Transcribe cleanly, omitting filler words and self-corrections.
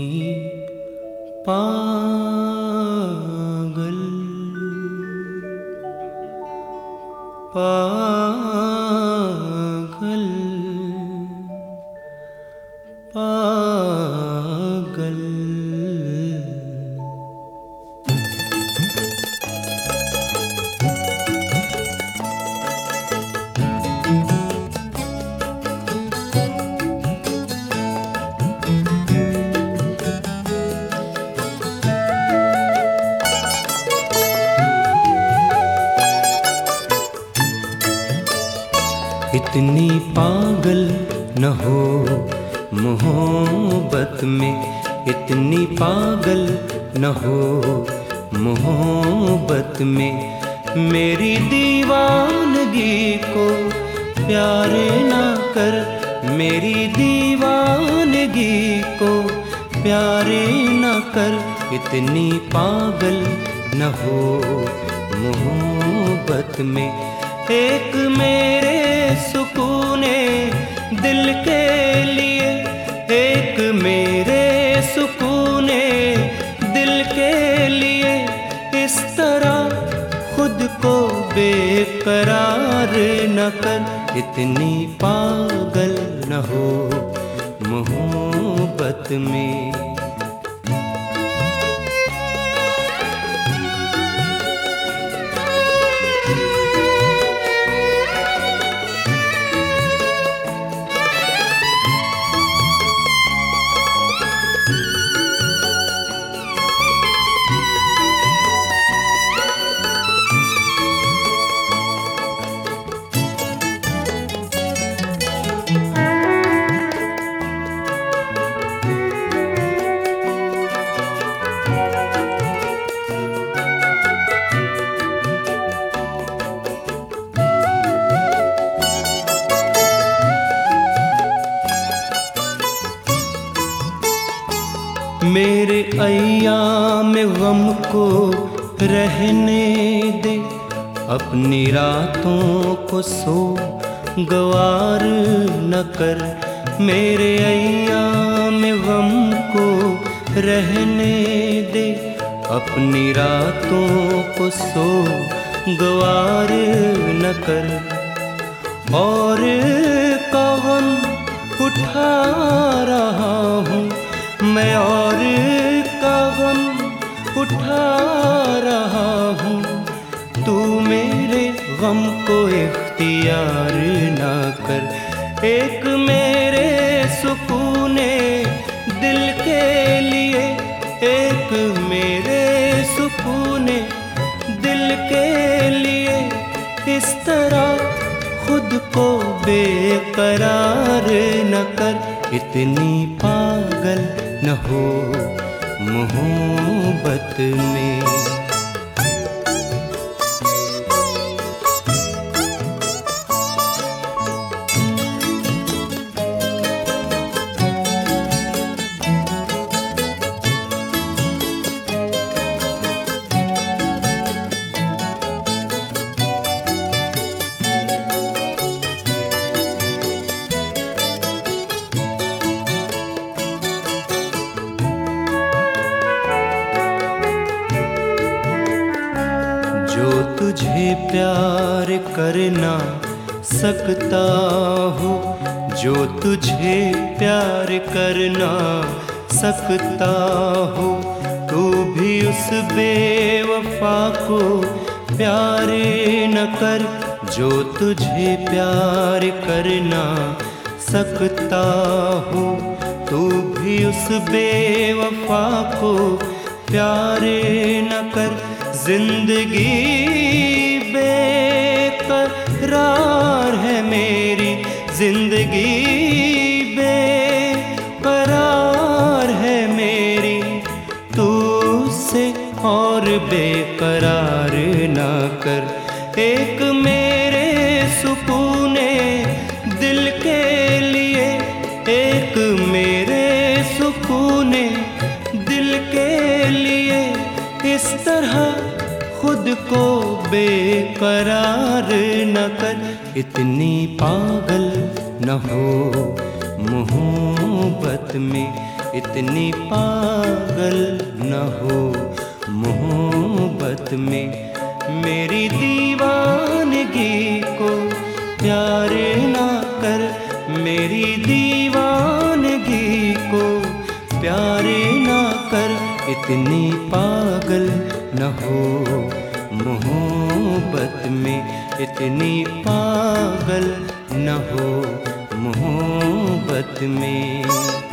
पागल पागल पागल। इतनी पागल न हो मोहब्बत में, इतनी पागल न हो मोहब्बत में। मेरी दीवानगी को प्यार ना कर, मेरी दीवानगी को प्यार ना कर। इतनी पागल न हो मोहब्बत में। एक मेरे सुकूने दिल के लिए, एक मेरे सुकूने दिल के लिए इस तरह खुद को बेकरार न कर। इतनी पागल न हो मोहब्बत में। मेरे अय्याम गम को रहने दे, अपनी रातों को सो गवार न कर। मेरे अय्याम गम को रहने दे, अपनी रातों को सो गवार न कर। और का गम उठा रहा हूँ मैं, और का गम उठा रहा हूँ। तू मेरे गम को इख्तियार ना कर। एक मेरे सुकूने दिल के लिए, एक मेरे सुकूने दिल के लिए इस तरह खुद को बेकरार न कर। इतनी पागल न हो मोहब्बत में। जो तुझे प्यार करना सकता हो, जो तुझे प्यार करना सकता हो, तू भी उस बेवफा को प्यार न कर। जो तुझे प्यार करना सकता हो, तू भी उस बेवफा को प्यार न कर। जिंदगी बेकरार है मेरी, जिंदगी बेकरार है मेरी। तू उससे और बेकरार ना कर। एक मेरे सुकूने दिल के लिए, एक मेरे सुकूने दिल के लिए इस तरह खुद को बेकरार न कर। इतनी पागल न हो मोहब्बत में, इतनी पागल न हो मोहब्बत में। मेरी दीवानगी को प्यारे ना कर, मेरी दीवानगी को प्यारे ना कर। इतनी पागल न हो मोहब्बत में, इतनी पागल न हो मोहब्बत में।